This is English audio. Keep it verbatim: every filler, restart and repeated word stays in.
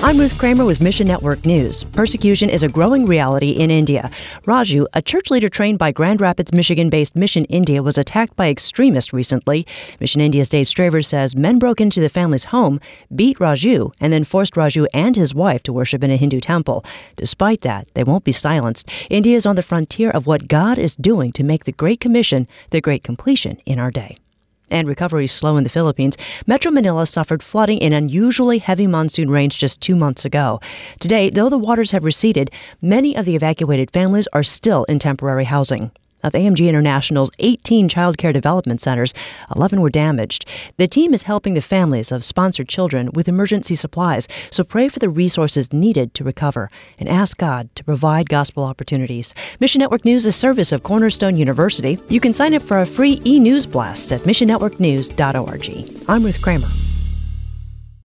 I'm Ruth Kramer with Mission Network News. Persecution is a growing reality in India. Raju, a church leader trained by Grand Rapids, Michigan-based Mission India, was attacked by extremists recently. Mission India's Dave Straver says men broke into the family's home, beat Raju, and then forced Raju and his wife to worship in a Hindu temple. Despite that, they won't be silenced. India is on the frontier of what God is doing to make the Great Commission the Great Completion in our day. And recovery is slow in the Philippines. Metro Manila suffered flooding in unusually heavy monsoon rains just two months ago. Today, though the waters have receded, many of the evacuated families are still in temporary housing. Of A M G International's eighteen child care development centers, eleven were damaged. The team is helping the families of sponsored children with emergency supplies, so pray for the resources needed to recover and ask God to provide gospel opportunities. Mission Network News is a service of Cornerstone University. You can sign up for a free e-news blast at mission network news dot org. I'm Ruth Kramer.